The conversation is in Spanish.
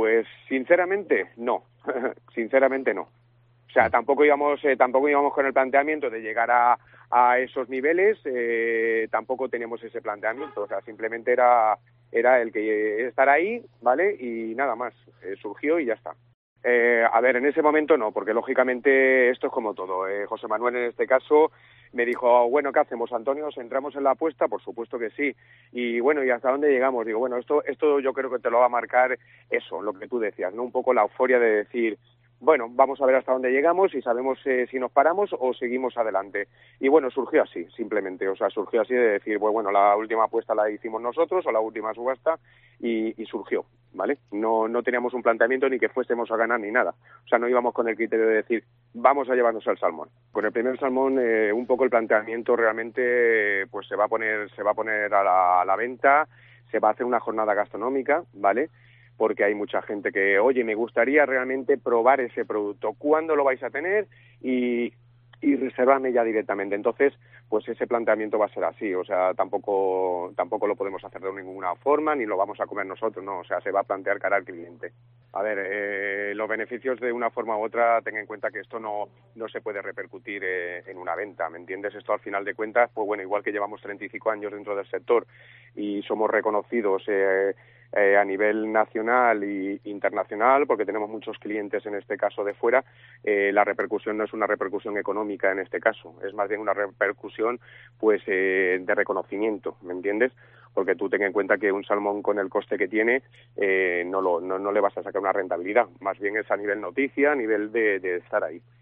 Pues sinceramente no, sinceramente no. O sea, tampoco íbamos con el planteamiento de llegar a esos niveles, tampoco teníamos ese planteamiento, o sea, simplemente era el que estar ahí, ¿vale? Y nada más, surgió y ya está. A ver, en ese momento no, porque lógicamente esto es como todo. José Manuel en este caso me dijo, bueno, ¿qué hacemos, Antonio? ¿Nos entramos en la apuesta? Por supuesto que sí. Y bueno, ¿y hasta dónde llegamos? Digo, bueno, esto yo creo que te lo va a marcar eso, lo que tú decías, ¿no? Un poco la euforia de decir, bueno, vamos a ver hasta dónde llegamos y sabemos si nos paramos o seguimos adelante. Y bueno, surgió así, simplemente. O sea, surgió así de decir, pues bueno, la última apuesta la hicimos nosotros o la última subasta y surgió, ¿vale? No teníamos un planteamiento ni que fuésemos a ganar ni nada. O sea, no íbamos con el criterio de decir, vamos a llevarnos el salmón. Con el primer salmón, un poco el planteamiento realmente pues se va a poner a la venta, se va a hacer una jornada gastronómica, ¿vale? Porque hay mucha gente que, oye, me gustaría realmente probar ese producto. ¿Cuándo lo vais a tener? Y reservarme ya directamente. Entonces, pues ese planteamiento va a ser así. O sea, tampoco lo podemos hacer de ninguna forma, ni lo vamos a comer nosotros, no. O sea, se va a plantear cara al cliente. A ver, los beneficios de una forma u otra, ten en cuenta que esto no se puede repercutir en una venta, ¿me entiendes? Esto al final de cuentas, pues bueno, igual que llevamos 35 años dentro del sector y somos reconocidos a nivel nacional e internacional, porque tenemos muchos clientes en este caso de fuera, la repercusión no es una repercusión económica en este caso, es más bien una repercusión pues de reconocimiento, ¿me entiendes? Porque tú ten en cuenta que un salmón con el coste que tiene no le vas a sacar una rentabilidad, más bien es a nivel noticia, a nivel de estar ahí.